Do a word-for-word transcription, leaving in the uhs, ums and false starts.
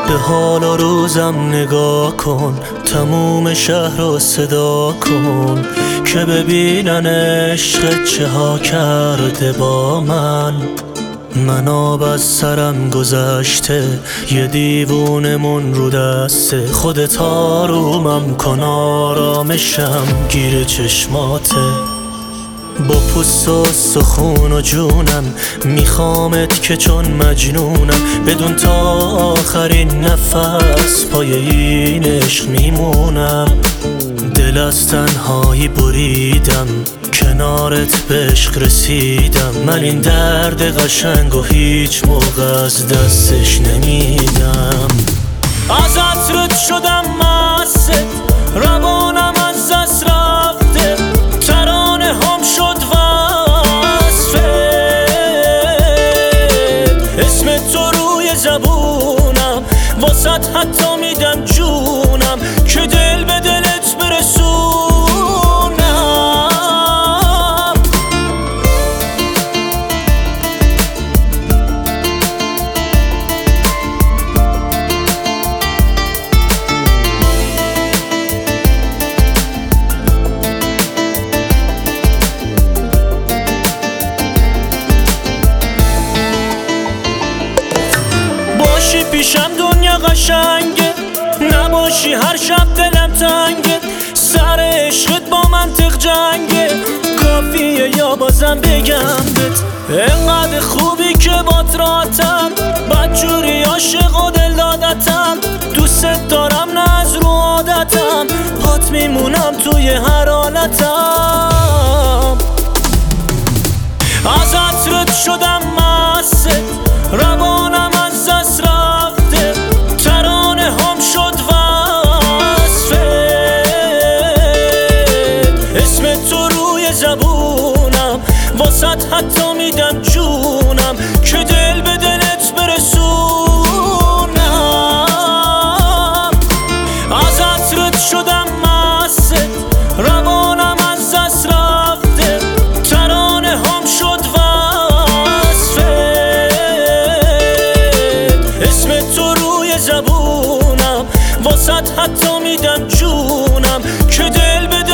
به حال و روزم نگاه کن، تموم شهر رو صدا کن که ببینن عشق چه ها کرده با من. من آب از سرم گذشته، یه دیوونمون رو دسته. خودت آرومم کن، آرامشم گیر چشماته. با پوست و سخون و جونم میخوامت که چون مجنونم، بدون تا آخرین نفس پای این عشق میمونم. دل از تنهایی بریدم، کنارت به عشق رسیدم. من این درد قشنگ و هیچ موقع از دستش نمیدم. از عطرت شدم مست، روانم از دست رفته. ترانه هم شد وصفت، اسم تو روی زبونم، واسط حتی میدم جونم که دل به دلت برسونم. باشی پیشم دنیا قشنگه، نباشی هر شب دلم تنگه. سر عشقت با منطق جنگه، کافیه یا بازم بگم بهت انقدر خوبی که بات راحتم. بدجوری عاشق و دل دادتم، دوست دارم نه از رو عادتم. پات میمونم توی هر حالتم. از عطرت شدم مست، روانم از دست رفته. ترانه هم شد وصفت، اسم تو روی زبونم، واسط حتی میدم جونم که دل به دلت برسونم. از عطرت شدم مست، روانم از دست رفته. ترانه هم شد وصفت، اسم تو روی زبونم، واسط حتی میدم جونم که دل به